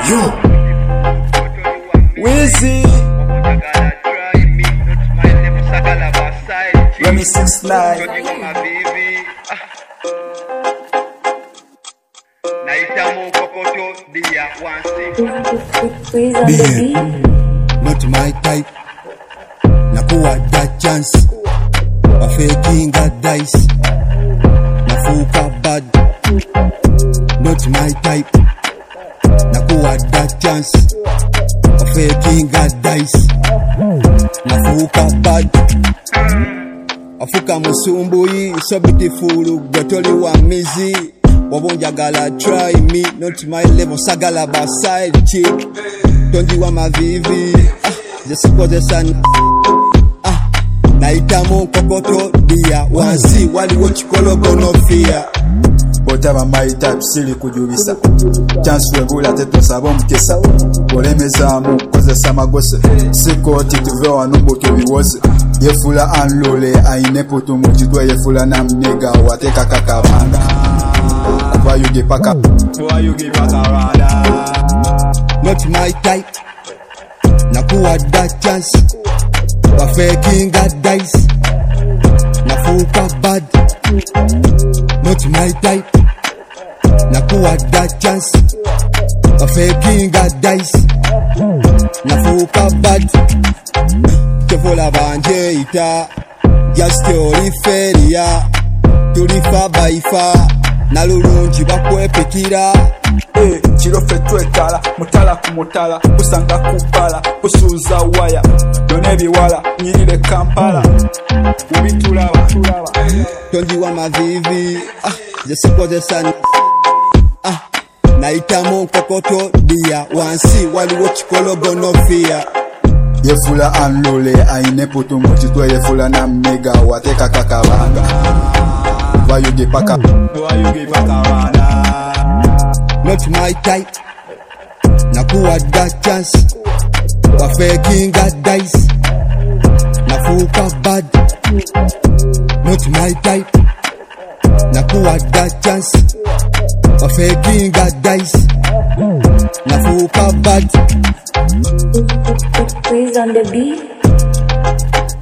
Yo, Wizzy, Remy 69. Not my type. Nakuwa that chance. A faking a dice. Nafuka bad. Not my type. Nakuwa that chance. A faking a dice. Nafuka bad. Afuka musumbuyi. So beautiful. Gotoli wa mizi. Wabonjagala try me. Not my level. Sagala ba side chick. Tondi wa mavivi. Just cause the sun. Naitamo kokoto dia wansi wali wochikolo bono fear. Botaba my type sili kujubisa. Chance webula teto sabo mkesa. Olemezamu kozesa amagose. Sikoti tuvewa numbo kebiwose. Yefula anlole ainepo tumujitwa yefula na mnega wateka kakabanga. Kuba yuge paka rada. Not my type. Nakuwa that chance. Wa faking a dice. Nafuka bad. Not my type. Nakuwa that chance. Wa faking a dice. Nafuka bad. Kevola banje ita. Just oriferia. Tulifa baifa. Nalulunji bakwepekira. Chirofe twekala, mutala kumutala, kusanga kupala, kusuza waya, donebi wala, nyirire Kampala, ubitulaba. Tondi wa mavivi, jesiko jesani, naitamo kokoto dia, wansi wali wochikolo bono fear. Yefula anlole, ainepo tumujitwa yefula na mnega, wateka kakabanga. Wayuge paka rada. Not my type. Nakuwa that chance. Wa faking a dice. Nafuka bad. Not my type. Nakuwa that chance. Wa faking a dice. Nafuka bad. Please on the beat.